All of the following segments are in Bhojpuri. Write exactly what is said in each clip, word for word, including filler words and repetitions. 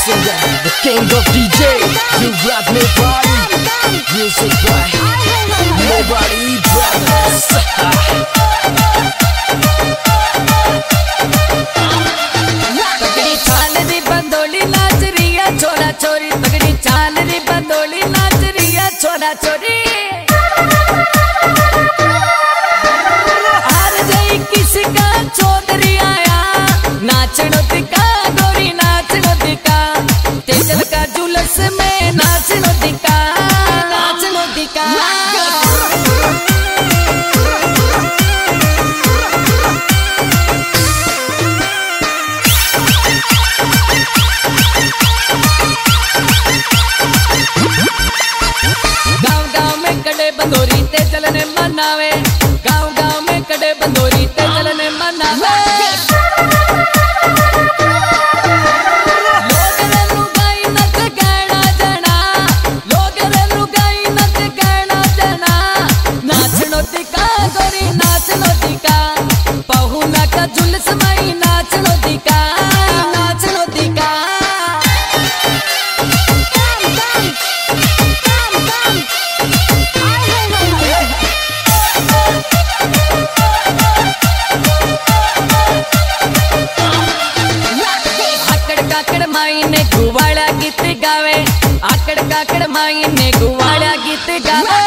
singer, the king of D J. You rap nobody, music by Nobody Brothers. तगड़ी चाल री बंदोली नाच रही है छोरा छोरी, तगड़ी चाल री बंदोली नाच रही है छोरा छोरी। हार गई किसी का चौधरी आया, नाचनो दिखा गोरी नाचनो दिखा, तेजल का जुलूस में नाचनो दिखा, नाचनो दिखा। बंदोरी तेजल ने मनावे, गाँव गाँव में कड़े बंदोरी तेजल ने मनावे। लोग रे लुगाई नच गाना जना, लोग रे लुगाई नच गाना जना, नाचनो दिखा गोरी नाचनो दिखा, पहुना का जुलूस में नाचनो दिखा, नाचनो दिखा। माई ने गुवाड़ा गीत गावे, आकड़ काकड़ माई ने गुवाड़ा गीत गावे।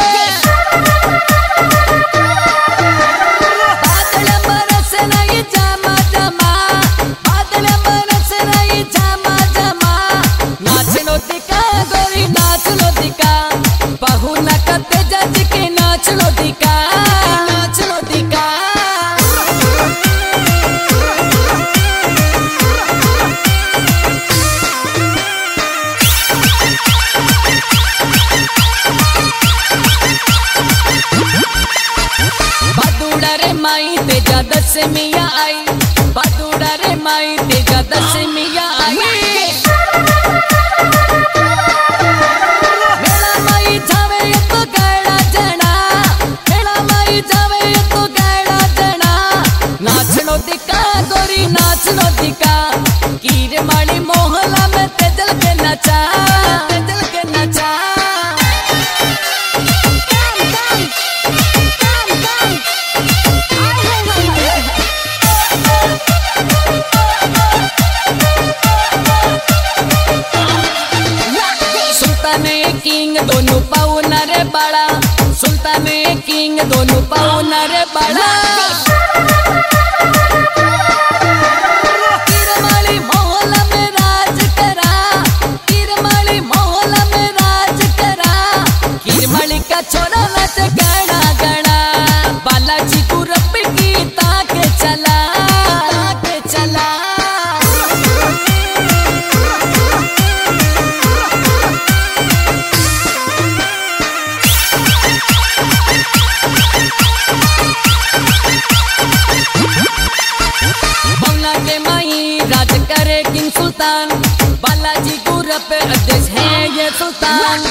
बादल बरस नहीं जामा जामा, बादल बरस नहीं जामा जामा, नाचनो दिखा गोरी नाचनो दिखा, पहुना का तेजा जी के नाचनो दिखा, नाचनो दिखा। माई तेजा दस मिया आई, बदूड़ा रे माई तेजा दस मिया आई। मेरा माई जावे तो गाड़ा जना, मेरा माई जावे तो गाड़ा जना, नाचनो दिखा गोरी नाचनो दिखा, कीर माली मोहल्ला में तेजल के नचा, तेजल के नचा। किंग दोनों पाउना रे बड़ा, सुल्तान किंग दोनों पाउना रे बड़ा। किरमाली मोहल्ला में राज करा, किरमाली मोहल्ला में राज करा, किरमाली का छोरा नाच गाना गाना, बालाजी गुरप की ताक चला, ताक चला। सुल्तान बालाजी गुरप अध्यक्ष है ये सुल्तान।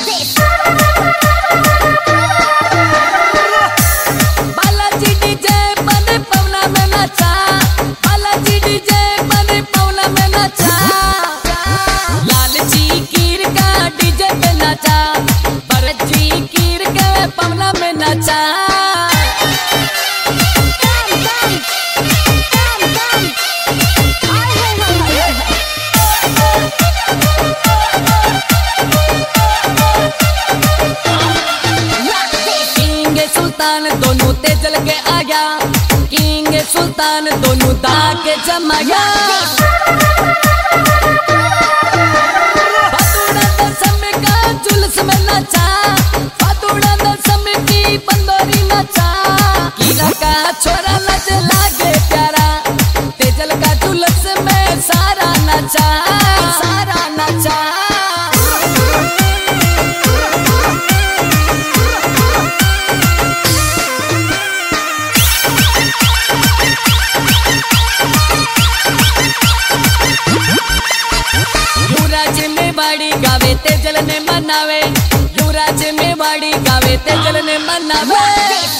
बालाजी डीजे बने पवना में नचा, बालाजी डीजे बने पवना में नचा, लालची कीर का डीजे पे नचा, भरत जी कीर के पवना में नचा। दोनों तेजल के आया, किंग सुल्तान दोनों दा के जमाया। फातुड़ा दसम का जुलूस में नचा, फातुड़ा दसम की बंदोरी नचा, कीला का छोरा नच लागे प्यारा, तेजल का जुलूस में सारा नचा, सारा नचा। गावे तेजल ने मनावे, युवराज में वाड़ी गावे तेजल ने मनावे।